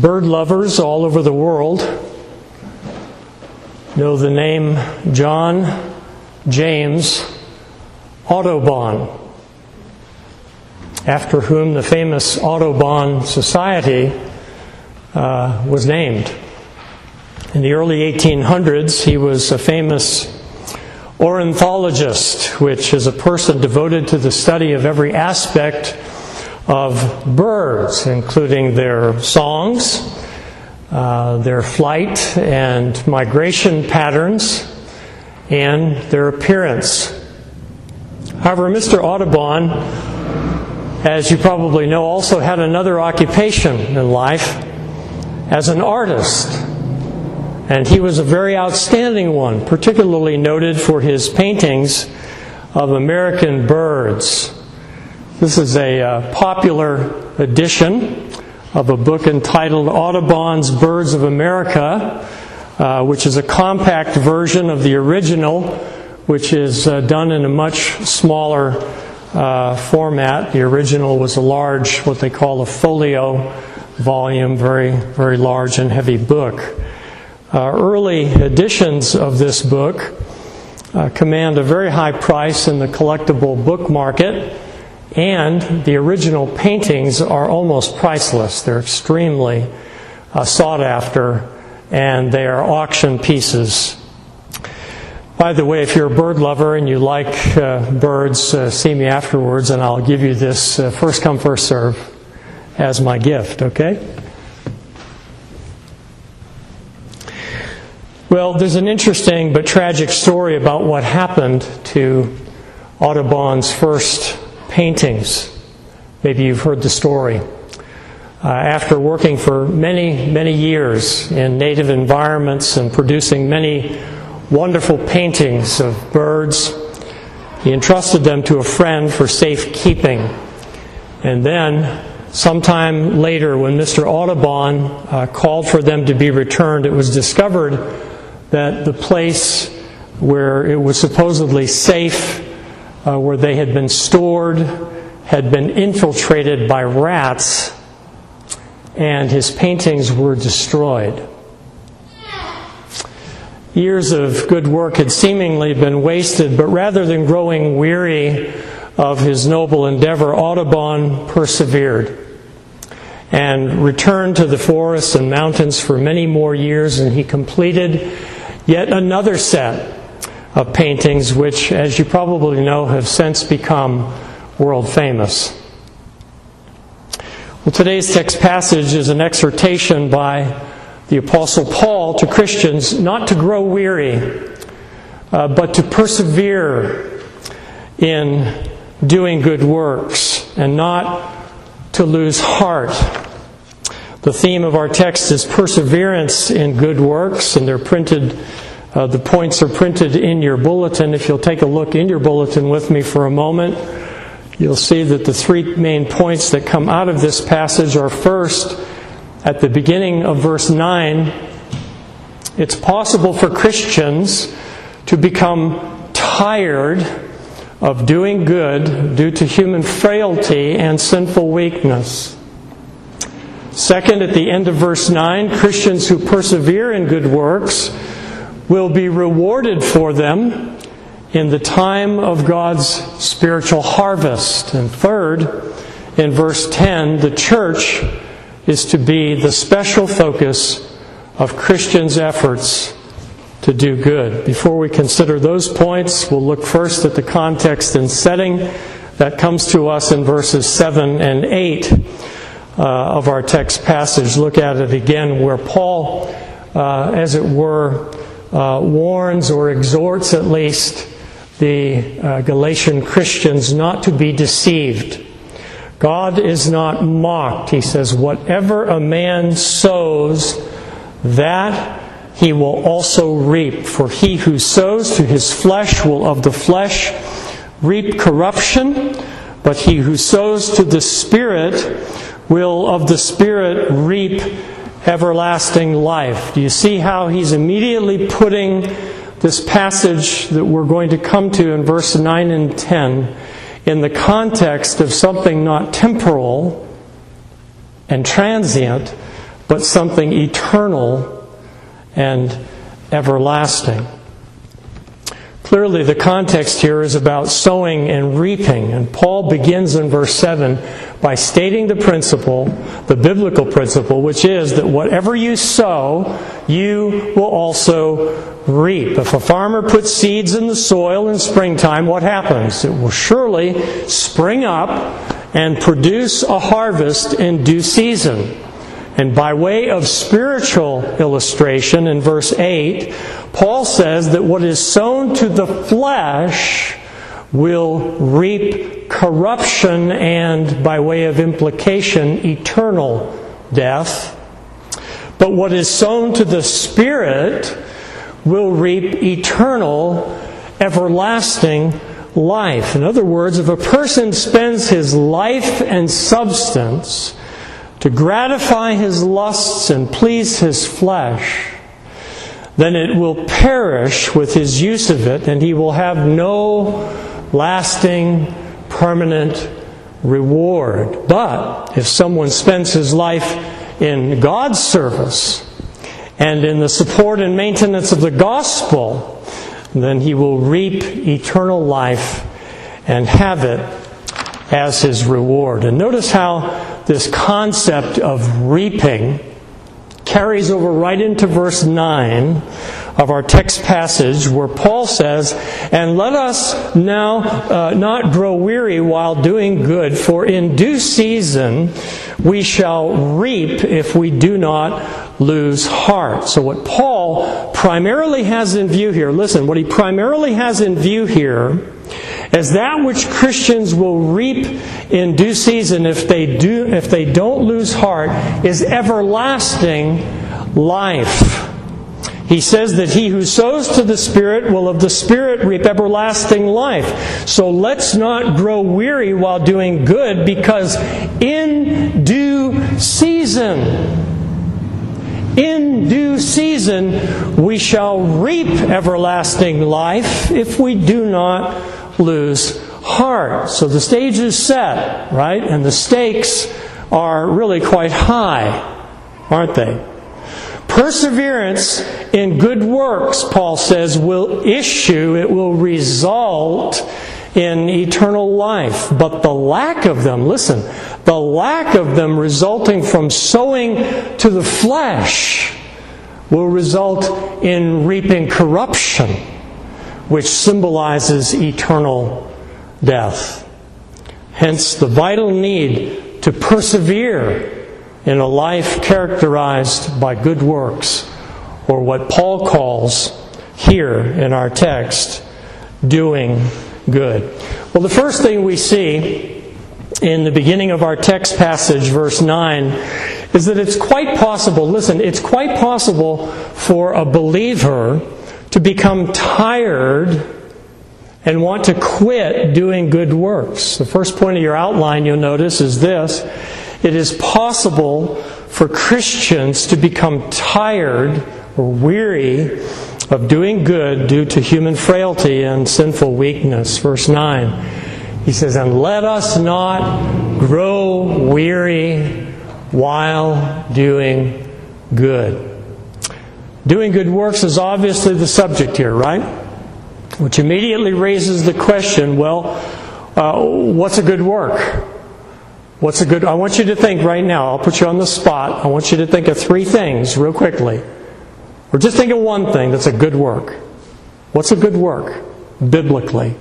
Bird lovers all over the world know the name John James Audubon, after whom the famous Audubon Society was named. In the early 1800s, he was a famous ornithologist, which is a person devoted to the study of every aspect of birds, including their songs, their flight and migration patterns, and their appearance. However, Mr. Audubon, as you probably know, also had another occupation in life as an artist. And he was a very outstanding one, particularly noted for his paintings of American birds. This is a popular edition of a book entitled Audubon's Birds of America, which is a compact version of the original, which is done in a much smaller format. The original was a large, what they call a folio volume, very, very large and heavy book. Early editions of this book command a very high price in the collectible book market, and the original paintings are almost priceless. They're extremely sought after, and they are auction pieces. By the way, if you're a bird lover and you like birds, see me afterwards and I'll give you this first come, first serve as my gift, okay? Well, there's an interesting but tragic story about what happened to Audubon's first paintings. Maybe you've heard the story. After working for many, many years in native environments and producing many wonderful paintings of birds, he entrusted them to a friend for safekeeping. And then, sometime later, when Mr. Audubon called for them to be returned, it was discovered that the place where it was supposedly safe, where they had been stored, had been infiltrated by rats, and his paintings were destroyed. Years of good work had seemingly been wasted, but rather than growing weary of his noble endeavor, Audubon persevered and returned to the forests and mountains for many more years, and he completed yet another set of paintings which, as you probably know, have since become world famous. Well, today's text passage is an exhortation by the Apostle Paul to Christians not to grow weary, but to persevere in doing good works and not to lose heart. The theme of our text is perseverance in good works, and they're printed. The points are printed in your bulletin. If you'll take a look in your bulletin with me for a moment, you'll see that the three main points that come out of this passage are: first, at the beginning of verse 9, it's possible for Christians to become tired of doing good due to human frailty and sinful weakness. Second, at the end of verse 9, Christians who persevere in good works will be rewarded for them in the time of God's spiritual harvest. And third, in verse 10, the church is to be the special focus of Christians' efforts to do good. Before we consider those points, we'll look first at the context and setting that comes to us in verses 7 and 8 of our text passage. Look at it again, where Paul, as it were, warns or exhorts at least the Galatian Christians not to be deceived. God is not mocked. He says, whatever a man sows, that he will also reap. For he who sows to his flesh will of the flesh reap corruption, but he who sows to the Spirit will of the Spirit reap everlasting life. Do you see how he's immediately putting this passage that we're going to come to in verse 9 and 10 in the context of something not temporal and transient, but something eternal and everlasting. Clearly, the context here is about sowing and reaping, and Paul begins in verse 7 by stating the principle, the biblical principle, which is that whatever you sow, you will also reap. If a farmer puts seeds in the soil in springtime, what happens? It will surely spring up and produce a harvest in due season. And by way of spiritual illustration, in verse 8, Paul says that what is sown to the flesh will reap corruption and, by way of implication, eternal death. But what is sown to the Spirit will reap eternal, everlasting life. In other words, if a person spends his life and substance to gratify his lusts and please his flesh, then it will perish with his use of it, and he will have no lasting, permanent reward. But if someone spends his life in God's service and in the support and maintenance of the gospel, then he will reap eternal life and have it as his reward. And notice how this concept of reaping carries over right into verse 9 of our text passage, where Paul says, "And let us now not grow weary while doing good, for in due season we shall reap if we do not lose heart." So what Paul primarily has in view here, listen, what he primarily has in view here is that which Christians will reap in due season if they don't lose heart is everlasting life. He says that he who sows to the Spirit will of the Spirit reap everlasting life. So let's not grow weary while doing good, because in due season, we shall reap everlasting life if we do not lose heart. So the stage is set, right? And the stakes are really quite high, aren't they? Perseverance in good works, Paul says, will result in eternal life. But the lack of them, listen, the lack of them resulting from sowing to the flesh will result in reaping corruption, which symbolizes eternal death. Hence the vital need to persevere in a life characterized by good works, or what Paul calls here in our text, doing good. Well, the first thing we see in the beginning of our text passage, verse 9, is that it's quite possible, listen, it's quite possible for a believer to become tired and want to quit doing good works. The first point of your outline, you'll notice, is this: it is possible for Christians to become tired or weary of doing good due to human frailty and sinful weakness. Verse 9, he says, "And let us not grow weary while doing good." Doing good works is obviously the subject here, right? Which immediately raises the question, well, what's a good work? I want you to think right now, I'll put you on the spot. I want you to think of three things real quickly. Or just think of one thing that's a good work. What's a good work, biblically?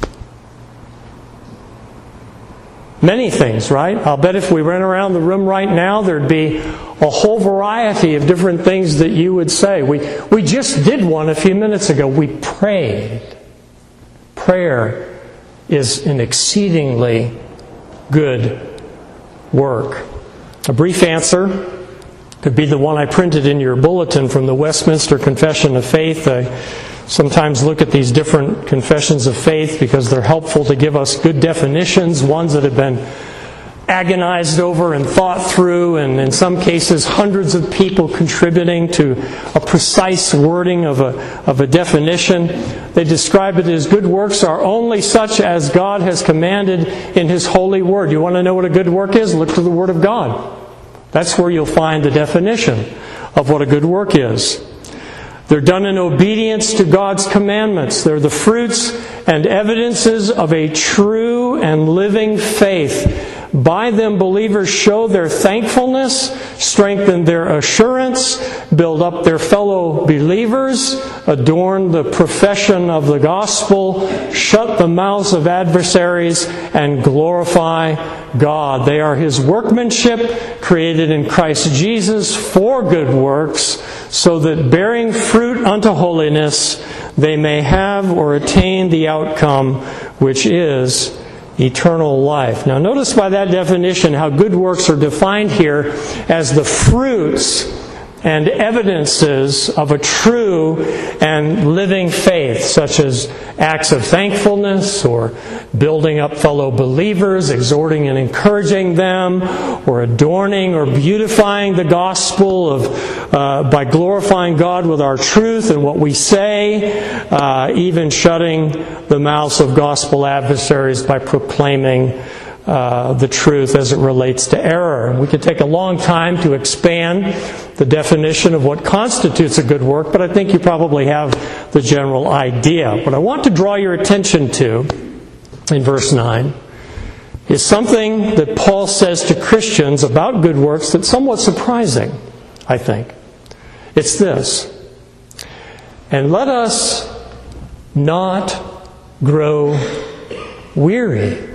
Many things, right? I'll bet if we ran around the room right now, there'd be a whole variety of different things that you would say. We just did one a few minutes ago. We prayed. Prayer is an exceedingly good work. A brief answer could be the one I printed in your bulletin from the Westminster Confession of Faith. I sometimes look at these different confessions of faith because they're helpful to give us good definitions, ones that have been agonized over and thought through, and in some cases hundreds of people contributing to a precise wording of a definition. They describe it as good works are only such as God has commanded in His holy Word. You want to know what a good work is? Look to the Word of God. That's where you'll find the definition of what a good work is. They're done in obedience to God's commandments. They're the fruits and evidences of a true and living faith. By them, believers show their thankfulness, strengthen their assurance, build up their fellow believers, adorn the profession of the gospel, shut the mouths of adversaries, and glorify God. They are His workmanship, created in Christ Jesus for good works, so that bearing fruit unto holiness, they may have or attain the outcome, which is eternal life. Now notice by that definition how good works are defined here as the fruits and evidences of a true and living faith, such as acts of thankfulness, or building up fellow believers, exhorting and encouraging them, or adorning or beautifying the gospel by glorifying God with our truth and what we say, even shutting the mouths of gospel adversaries by proclaiming the truth as it relates to error. We could take a long time to expand the definition of what constitutes a good work, but I think you probably have the general idea. What I want to draw your attention to in verse 9 is something that Paul says to Christians about good works that's somewhat surprising, I think. It's this: and let us not grow weary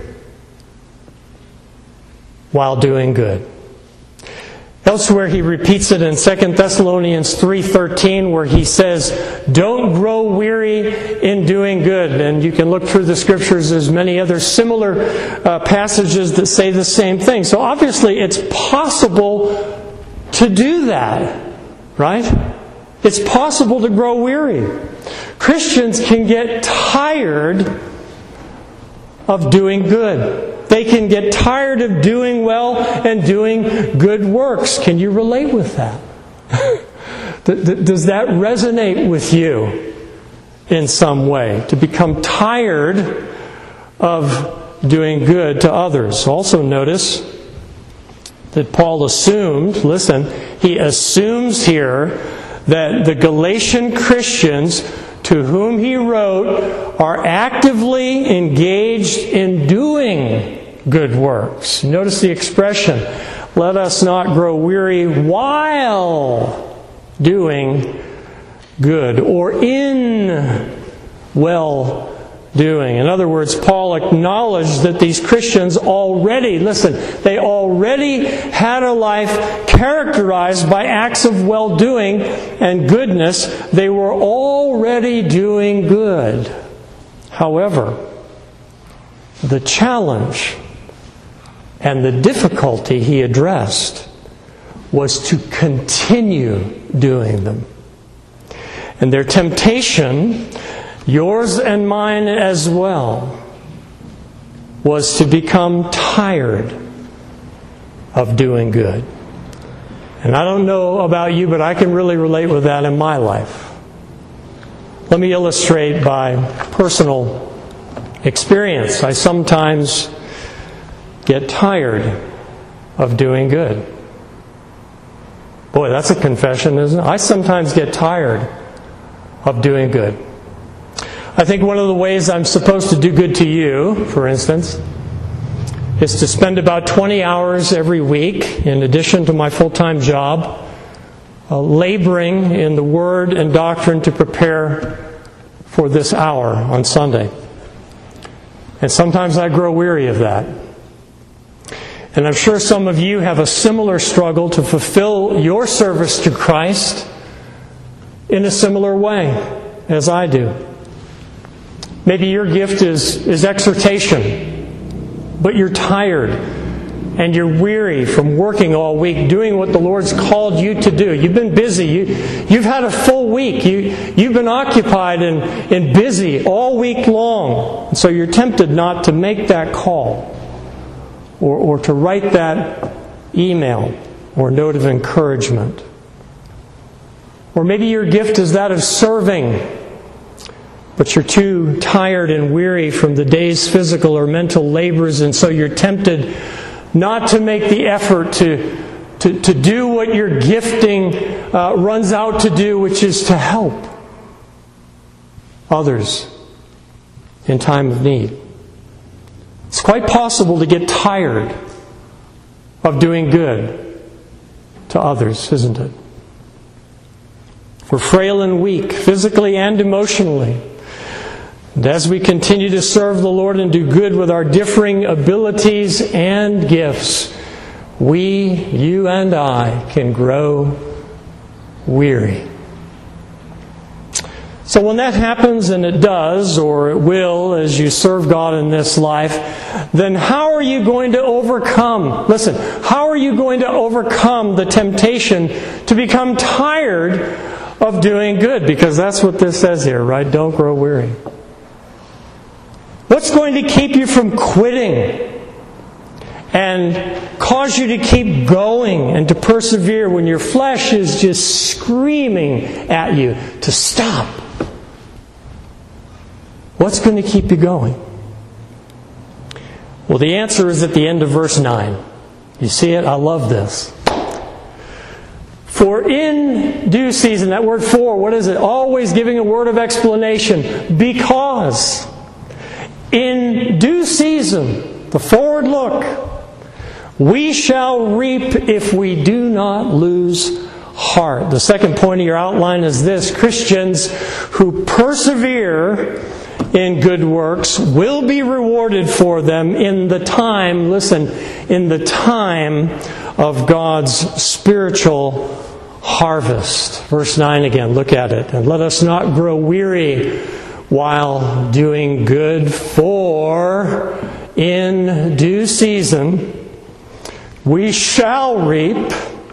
while doing good. Elsewhere he repeats it in 2 Thessalonians 3:13, where he says, don't grow weary in doing good. And you can look through the Scriptures. There's many other similar passages that say the same thing. So obviously it's possible to do that, right? It's possible to grow weary. Christians can get tired of doing good. They can get tired of doing well and doing good works. Can you relate with that? Does that resonate with you in some way? To become tired of doing good to others. Also notice that Paul assumed, he assumes here that the Galatian Christians to whom he wrote are actively engaged in doing good works. Notice the expression, let us not grow weary while doing good, or in well doing. In other words, Paul acknowledged that these Christians already had a life characterized by acts of well-doing and goodness. They were already doing good. However, the challenge and the difficulty he addressed was to continue doing them. And their temptation, yours and mine as well, was to become tired of doing good. And I don't know about you, but I can really relate with that in my life. Let me illustrate by personal experience. I sometimes get tired of doing good. Boy, that's a confession, isn't it? I sometimes get tired of doing good. I think one of the ways I'm supposed to do good to you, for instance, is to spend about 20 hours every week, in addition to my full-time job, laboring in the Word and doctrine to prepare for this hour on Sunday. And sometimes I grow weary of that. And I'm sure some of you have a similar struggle to fulfill your service to Christ in a similar way as I do. Maybe your gift is exhortation, but you're tired and you're weary from working all week, doing what the Lord's called you to do. You've been busy. You've had a full week. You've been occupied and busy all week long. And so you're tempted not to make that call or to write that email or note of encouragement. Or maybe your gift is that of serving, but you're too tired and weary from the day's physical or mental labors, and so you're tempted not to make the effort to to do what your gifting runs out to do, which is to help others in time of need. It's quite possible to get tired of doing good to others, isn't it? We're frail and weak, physically and emotionally. And as we continue to serve the Lord and do good with our differing abilities and gifts, we, you and I, can grow weary. So when that happens, and it does, or it will, as you serve God in this life, then how are you going to overcome? Listen, how are you going to overcome the temptation to become tired of doing good? Because that's what this says here, right? Don't grow weary. What's going to keep you from quitting and cause you to keep going and to persevere when your flesh is just screaming at you to stop? What's going to keep you going? Well, the answer is at the end of verse 9. You see it? I love this. For in due season, that word for, what is it? Always giving a word of explanation. Because in due season, the forward look, we shall reap if we do not lose heart. The second point of your outline is this: Christians who persevere in good works will be rewarded for them in the time, listen, in the time of God's spiritual harvest. Verse 9 again, look at it. And let us not grow weary while doing good, for in due season we shall reap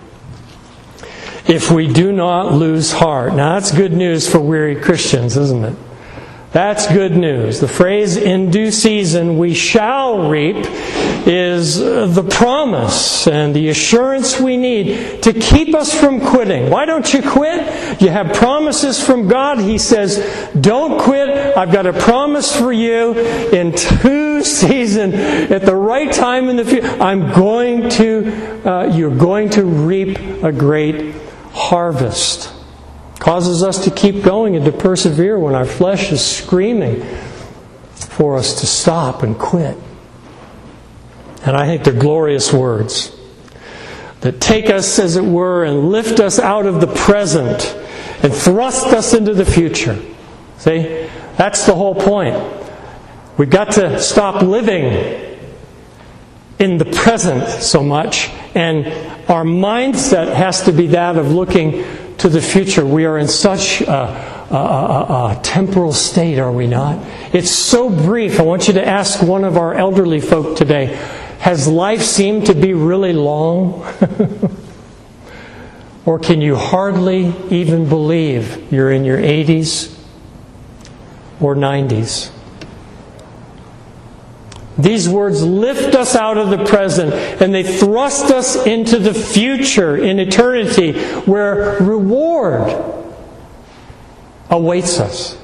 if we do not lose heart. Now that's good news for weary Christians, isn't it? That's good news. The phrase, in due season we shall reap, is the promise and the assurance we need to keep us from quitting. Why don't you quit? You have promises from God. He says, don't quit. I've got a promise for you. In due season, at the right time in the future, you're going to reap a great harvest. Causes us to keep going and to persevere when our flesh is screaming for us to stop and quit. And I think they're glorious words that take us, as it were, and lift us out of the present and thrust us into the future. See? That's the whole point. We've got to stop living in the present so much, and our mindset has to be that of looking to the future. We are in such a temporal state, are we not? It's so brief. I want you to ask one of our elderly folk today, has life seemed to be really long? Or can you hardly even believe you're in your 80s or 90s? These words lift us out of the present and they thrust us into the future in eternity, where reward awaits us.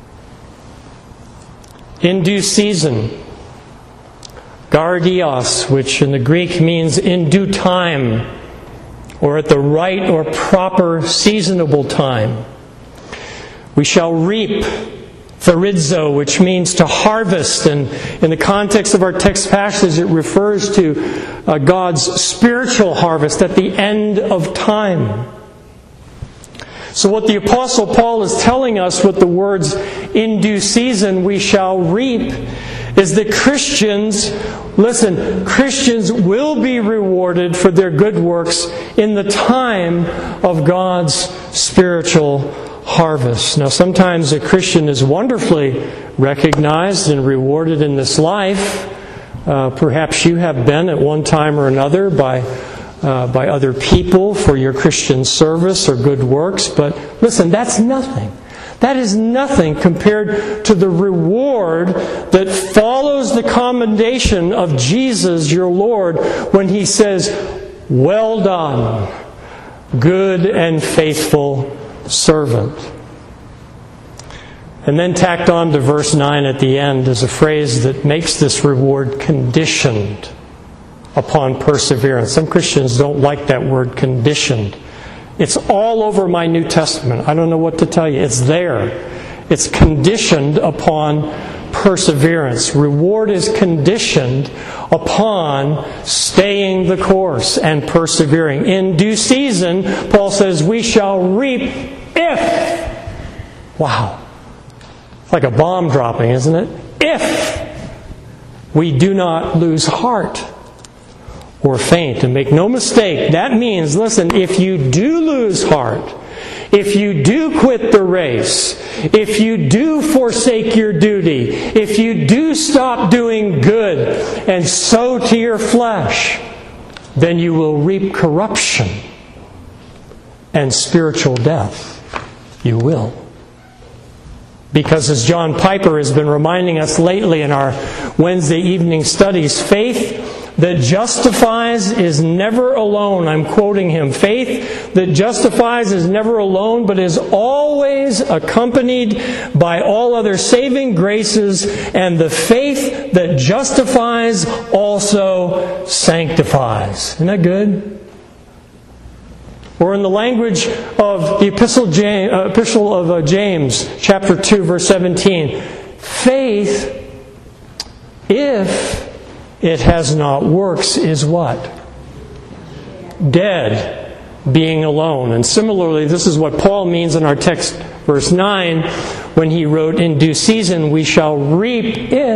In due season, gardios, which in the Greek means in due time, or at the right or proper seasonable time. We shall reap. Therizo, which means to harvest, and in the context of our text passage it refers to God's spiritual harvest at the end of time. So what the Apostle Paul is telling us with the words, in due season we shall reap, is that Christians will be rewarded for their good works in the time of God's spiritual harvest. Now, sometimes a Christian is wonderfully recognized and rewarded in this life. Perhaps you have been at one time or another by other people for your Christian service or good works. But listen, that's nothing. That is nothing compared to the reward that follows the commendation of Jesus, your Lord, when He says, "Well done, good and faithful servant." And then tacked on to verse 9 at the end is a phrase that makes this reward conditioned. upon perseverance. Some Christians don't like that word, conditioned. It's all over my New Testament. I don't know what to tell you. It's there. It's conditioned upon perseverance. Reward is conditioned upon staying the course and persevering. In due season, Paul says, we shall reap if. Wow. It's like a bomb dropping, isn't it? If we do not lose heart or faint. And make no mistake, that means, listen, if you do lose heart, if you do quit the race, if you do forsake your duty, if you do stop doing good and sow to your flesh, then you will reap corruption and spiritual death. You will. Because as John Piper has been reminding us lately in our Wednesday evening studies, faith that justifies is never alone. I'm quoting him. Faith that justifies is never alone, but is always accompanied by all other saving graces, and the faith that justifies also sanctifies. Isn't that good? Or in the language of the Epistle of James, chapter 2, verse 17, faith, if it has not works, is what? Dead, being alone. And similarly, this is what Paul means in our text, verse 9, when he wrote, in due season we shall reap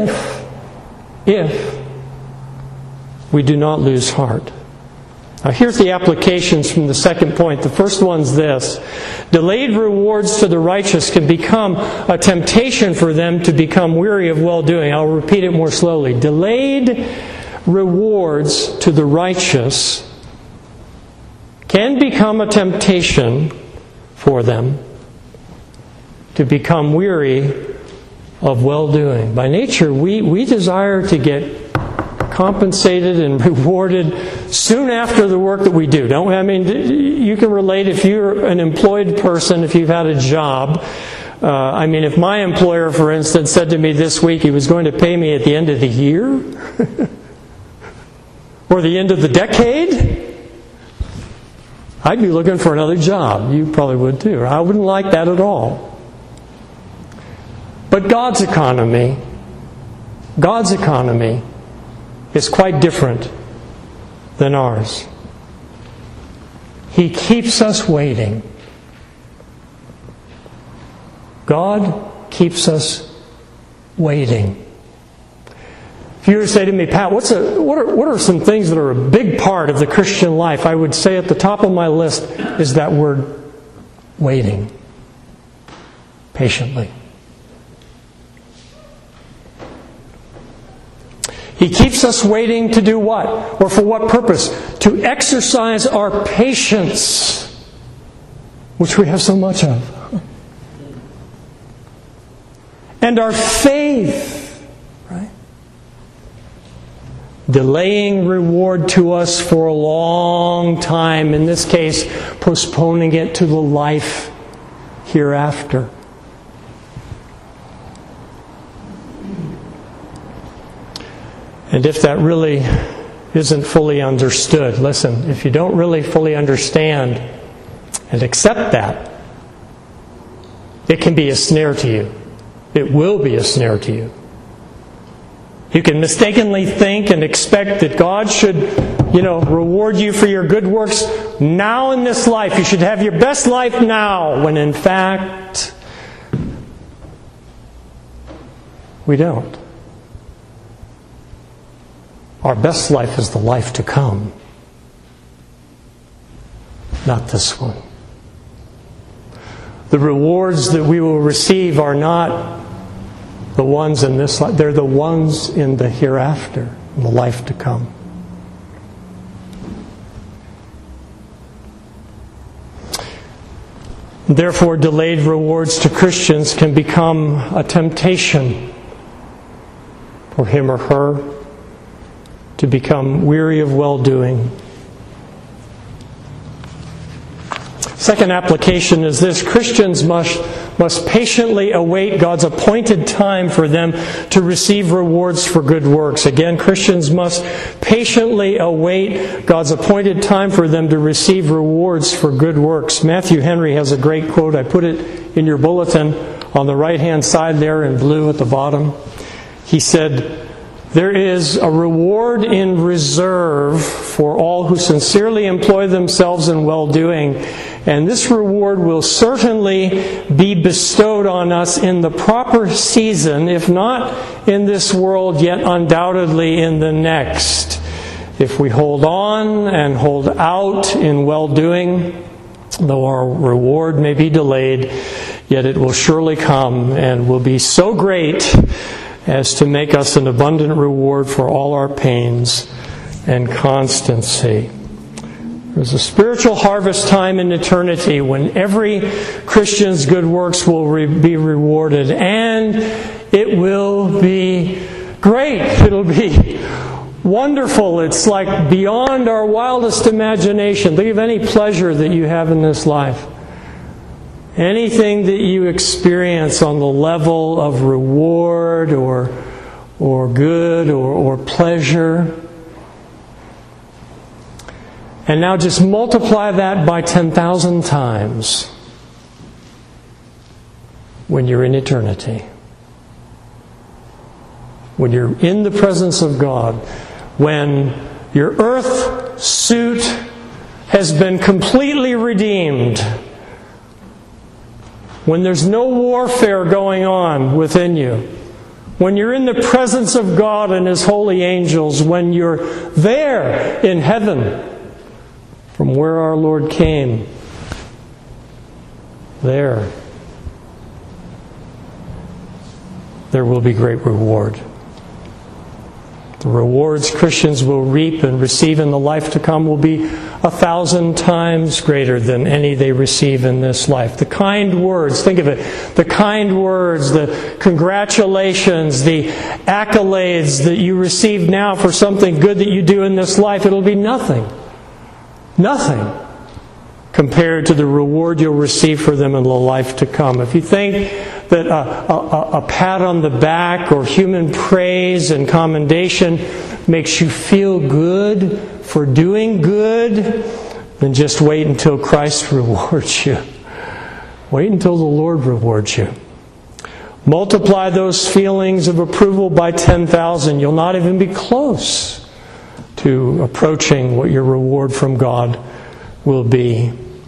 if we do not lose heart. Now here's the applications from the second point. The first one's this. Delayed rewards to the righteous can become a temptation for them to become weary of well-doing. I'll repeat it more slowly. Delayed rewards to the righteous can become a temptation for them to become weary of well-doing. By nature, we desire to get compensated and rewarded soon after the work that we do, don't we? I mean, you can relate if you're an employed person, if you've had a job. I mean, if my employer, for instance, said to me this week he was going to pay me at the end of the year or the end of the decade, I'd be looking for another job. You probably would too. I wouldn't like that at all. But God's economy is quite different than ours. He keeps us waiting. God keeps us waiting. If you were to say to me, Pat, what are some things that are a big part of the Christian life? I would say at the top of my list is that word waiting. Patiently. He keeps us waiting to do what? Or for what purpose? To exercise our patience, which we have so much of. And our faith, right? Delaying reward to us for a long time. In this case, postponing it to the life hereafter. And if that really isn't fully understood, listen, if you don't really fully understand and accept that, it can be a snare to you. It will be a snare to you. You can mistakenly think and expect that God should, reward you for your good works now in this life. You should have your best life now, when in fact, we don't. Our best life is the life to come, not this one. The rewards that we will receive are not the ones in this life. They're the ones in the hereafter, in the life to come. Therefore, delayed rewards to Christians can become a temptation for him or her to become weary of well-doing. Second application is this: Christians must patiently await God's appointed time for them to receive rewards for good works. Again, Christians must patiently await God's appointed time for them to receive rewards for good works. Matthew Henry has a great quote. I put it in your bulletin on the right-hand side there in blue at the bottom. He said, "There is a reward in reserve for all who sincerely employ themselves in well-doing, and this reward will certainly be bestowed on us in the proper season, if not in this world, yet undoubtedly in the next. If we hold on and hold out in well-doing, though our reward may be delayed, yet it will surely come and will be so great as to make us an abundant reward for all our pains and constancy." There's a spiritual harvest time in eternity when every Christian's good works will be rewarded, and it will be great. It'll be wonderful. It's like beyond our wildest imagination. Think of any pleasure that you have in this life. Anything that you experience on the level of reward or good or pleasure. And now just multiply that by 10,000 times when you're in eternity. When you're in the presence of God. When your earth suit has been completely redeemed. When there's no warfare going on within you. When you're in the presence of God and His holy angels. When you're there in heaven from where our Lord came. There will be great reward. The rewards Christians will reap and receive in the life to come will be 1,000 times greater than any they receive in this life. The kind words, think of it, the kind words, the congratulations, the accolades that you receive now for something good that you do in this life, it'll be nothing. Nothing compared to the reward you'll receive for them in the life to come. If you think that a pat on the back or human praise and commendation makes you feel good for doing good, then just wait until Christ rewards you. Wait until the Lord rewards you. Multiply those feelings of approval by 10,000. You'll not even be close to approaching what your reward from God will be.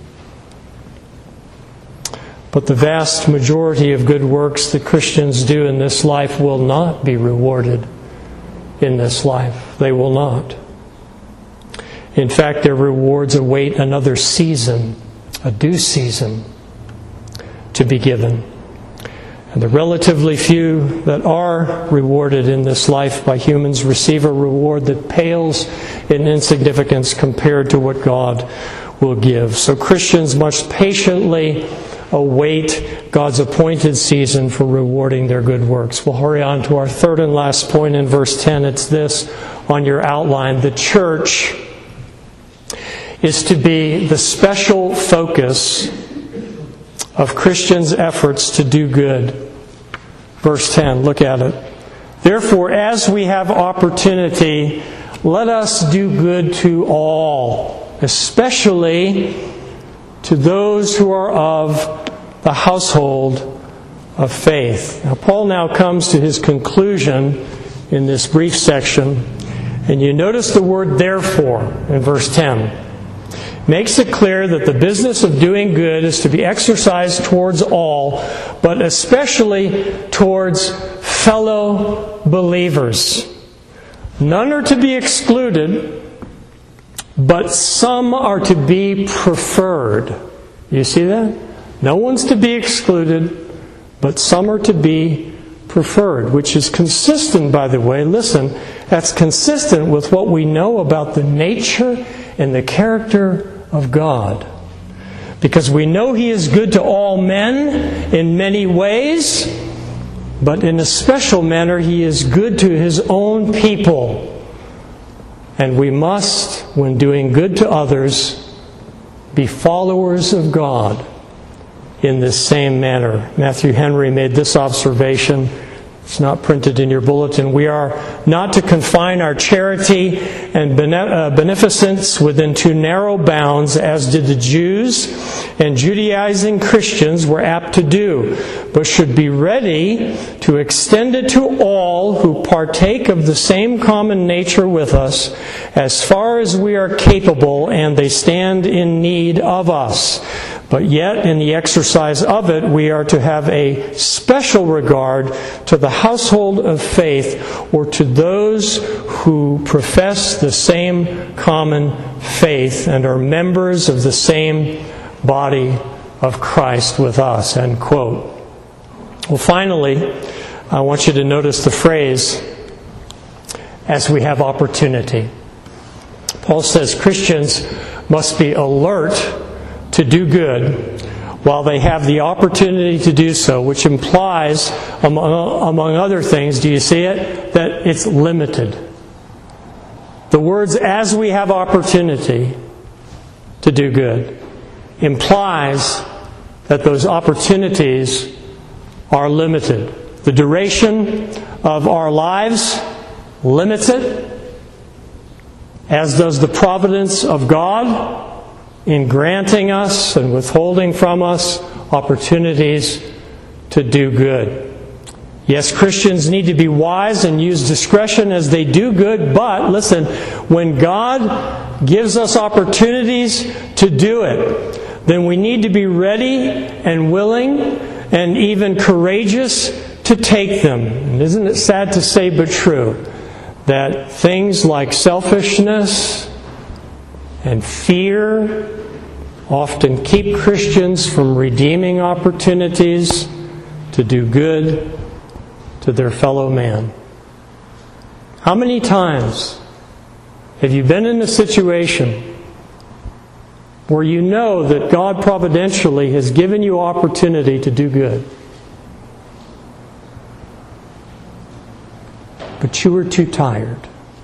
But the vast majority of good works that Christians do in this life will not be rewarded in this life. They will not. In fact, their rewards await another season, a due season, to be given. And the relatively few that are rewarded in this life by humans receive a reward that pales in insignificance compared to what God will give. So Christians must patiently await God's appointed season for rewarding their good works. We'll hurry on to our third and last point in verse 10. It's this on your outline. The church is to be the special focus of Christians' efforts to do good. Verse 10, look at it. Therefore, as we have opportunity, let us do good to all, especially to those who are of the household of faith. Now, Paul now comes to his conclusion in this brief section, and you notice the word therefore in verse 10. Makes it clear that the business of doing good is to be exercised towards all, but especially towards fellow believers. None are to be excluded, but some are to be preferred. You see that? No one's to be excluded, but some are to be preferred, which is consistent, by the way, listen, that's consistent with what we know about the nature and the character of God. Because we know He is good to all men in many ways, but in a special manner He is good to His own people. And we must, when doing good to others, be followers of God in this same manner. Matthew Henry made this observation. It's not printed in your bulletin. We are not to confine our charity and beneficence within too narrow bounds, as did the Jews and Judaizing Christians were apt to do, but should be ready to extend it to all who partake of the same common nature with us, as far as we are capable and they stand in need of us. But yet, in the exercise of it, we are to have a special regard to the household of faith, or to those who profess the same common faith and are members of the same body of Christ with us. End quote. Well, finally, I want you to notice the phrase, as we have opportunity. Paul says Christians must be alert to do good while they have the opportunity to do so, which implies, among other things, do you see it? That it's limited. The words, as we have opportunity to do good, implies that those opportunities are limited. The duration of our lives limits it, as does the providence of God in granting us and withholding from us opportunities to do good. Yes, Christians need to be wise and use discretion as they do good, but listen, when God gives us opportunities to do it, then we need to be ready and willing and even courageous to take them. And isn't it sad to say, but true, that things like selfishness and fear often keep Christians from redeeming opportunities to do good to their fellow man. How many times have you been in a situation where you know that God providentially has given you opportunity to do good, but you were too tired?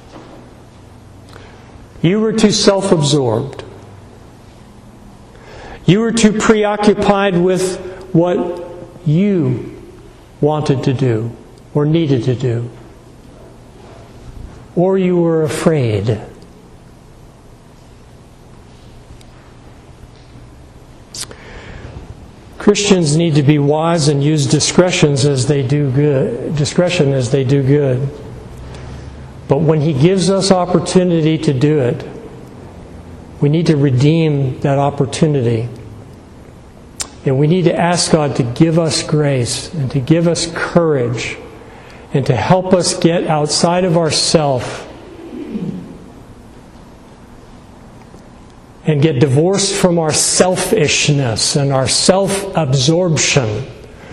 You were too self-absorbed. You were too preoccupied with what you wanted to do or needed to do. Or you were afraid. Christians need to be wise and use discretion as they do good. But when He gives us opportunity to do it, we need to redeem that opportunity. And we need to ask God to give us grace and to give us courage and to help us get outside of ourselves and get divorced from our selfishness and our self-absorption,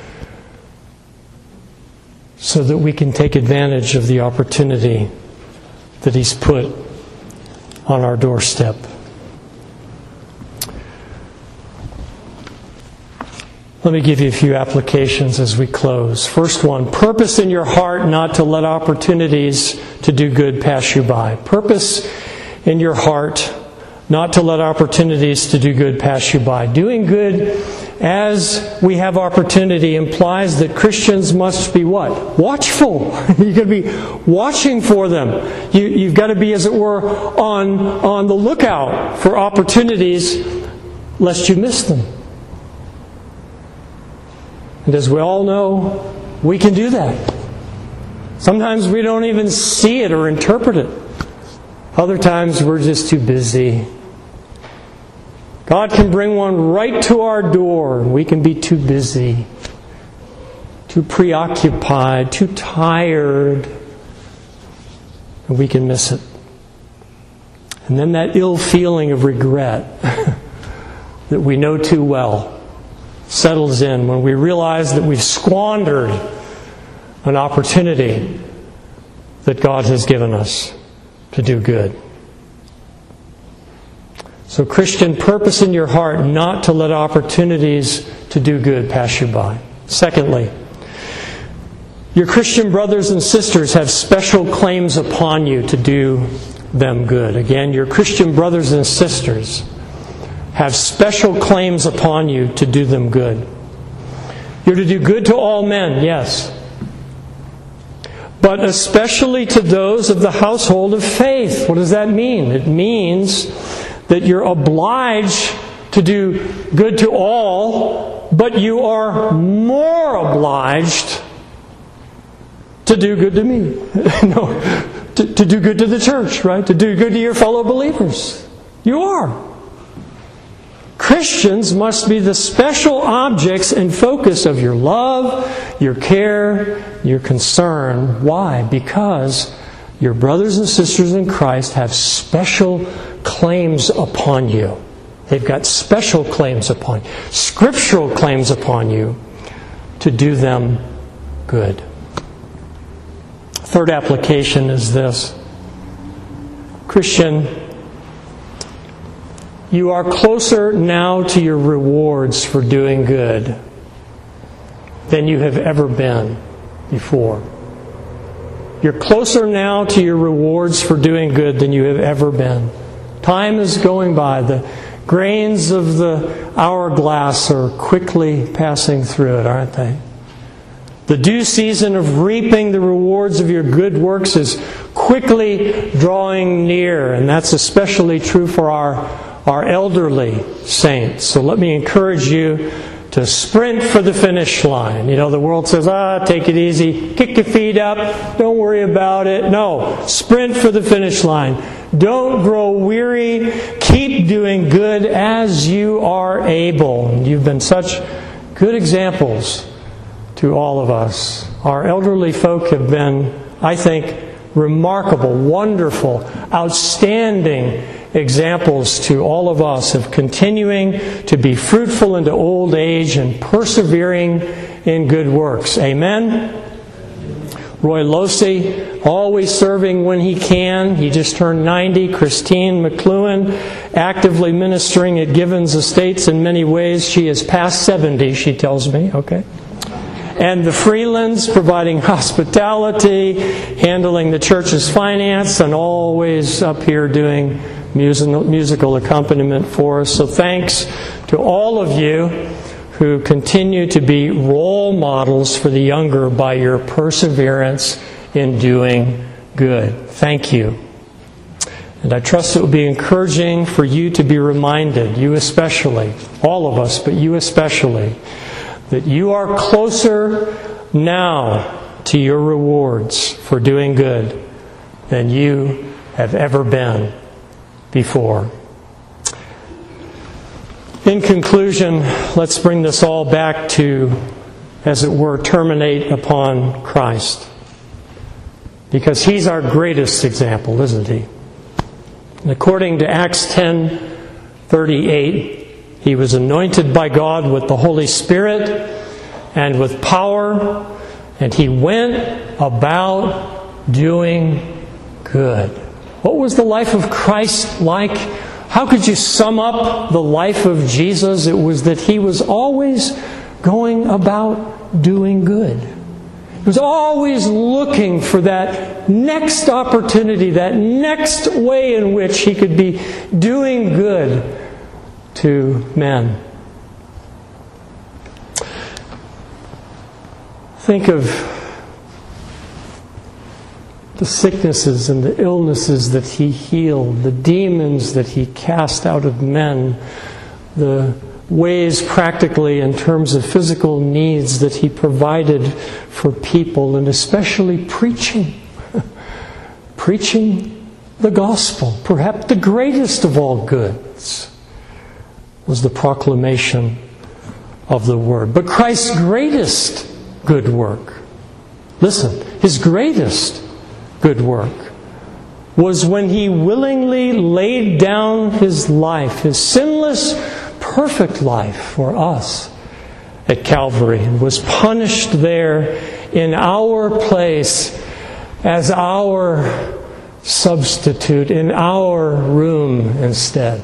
so that we can take advantage of the opportunity that He's put on our doorstep. Let me give you a few applications as we close. First one, purpose in your heart not to let opportunities to do good pass you by. Purpose in your heart not to let opportunities to do good pass you by. Doing good as we have opportunity implies that Christians must be what? Watchful. You've got to be watching for them. You've got to be, as it were, on the lookout for opportunities lest you miss them. And as we all know, we can do that. Sometimes we don't even see it or interpret it. Other times we're just too busy. God can bring one right to our door, and we can be too busy, too preoccupied, too tired, and we can miss it. And then that ill feeling of regret that we know too well settles in when we realize that we've squandered an opportunity that God has given us to do good. So, Christian, purpose in your heart not to let opportunities to do good pass you by. Secondly, your Christian brothers and sisters have special claims upon you to do them good. Again, your Christian brothers and sisters have special claims upon you to do them good. You're to do good to all men, yes, but especially to those of the household of faith. What does that mean? It means that you're obliged to do good to all, but you are more obliged to do good to me. No, to do good to the church, right? To do good to your fellow believers. You are. Christians must be the special objects and focus of your love, your care, your concern. Why? Because your brothers and sisters in Christ have special claims upon you. They've got special claims upon you, scriptural claims upon you to do them good. Third application is this. Christian, you are closer now to your rewards for doing good than you have ever been before. You're closer now to your rewards for doing good than you have ever been. Time is going by. The grains of the hourglass are quickly passing through it, aren't they? The due season of reaping the rewards of your good works is quickly drawing near, and that's especially true for our elderly saints. So let me encourage you to sprint for the finish line. You know, the world says, take it easy, kick your feet up, don't worry about it. No, sprint for the finish line. Don't grow weary. Keep doing good as you are able. You've been such good examples to all of us. Our elderly folk have been, I think, remarkable, wonderful, outstanding examples to all of us of continuing to be fruitful into old age and persevering in good works. Amen? Roy Losey, always serving when he can. He just turned 90. Christine McLuhan, actively ministering at Givens Estates in many ways. She is past 70, she tells me. Okay. And the Freelands, providing hospitality, handling the church's finance, and always up here doing musical accompaniment for us. So thanks to all of you who continue to be role models for the younger by your perseverance in doing good. Thank you. And I trust it will be encouraging for you to be reminded, you especially, all of us, but you especially, that you are closer now to your rewards for doing good than you have ever been before. In conclusion, let's bring this all back to, as it were, terminate upon Christ. Because He's our greatest example, isn't He? And according to Acts 10:38, He was anointed by God with the Holy Spirit and with power, and He went about doing good. What was the life of Christ like? How could you sum up the life of Jesus? It was that He was always going about doing good. He was always looking for that next opportunity, that next way in which He could be doing good to men. Think of the sicknesses and the illnesses that He healed, the demons that He cast out of men, the ways practically in terms of physical needs that He provided for people, and especially preaching. Preaching the gospel. Perhaps the greatest of all goods was the proclamation of the Word. But Christ's greatest good work, listen, His greatest good work was when He willingly laid down His life, His sinless, perfect life for us at Calvary, and was punished there in our place as our substitute, in our room instead,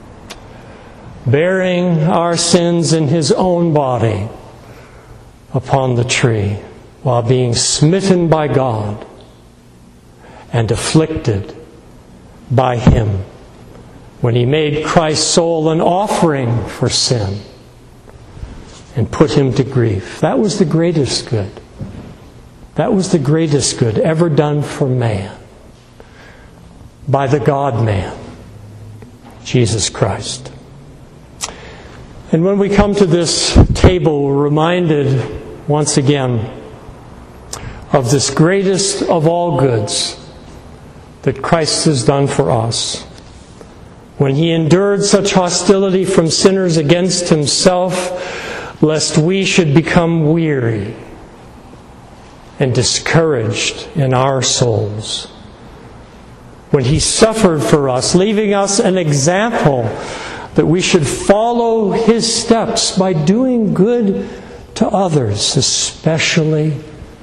bearing our sins in His own body upon the tree, while being smitten by God and afflicted by Him when he made Christ's soul an offering for sin and put him to grief. That was the greatest good. That was the greatest good ever done for man by the God-man, Jesus Christ. And when we come to this table, we're reminded once again of this greatest of all goods that Christ has done for us. When he endured such hostility from sinners against himself, lest we should become weary and discouraged in our souls. When he suffered for us, leaving us an example that we should follow his steps by doing good to others, especially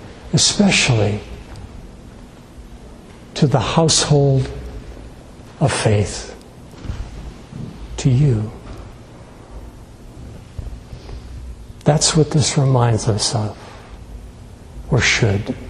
to the household of faith, to you. That's what this reminds us of, or should.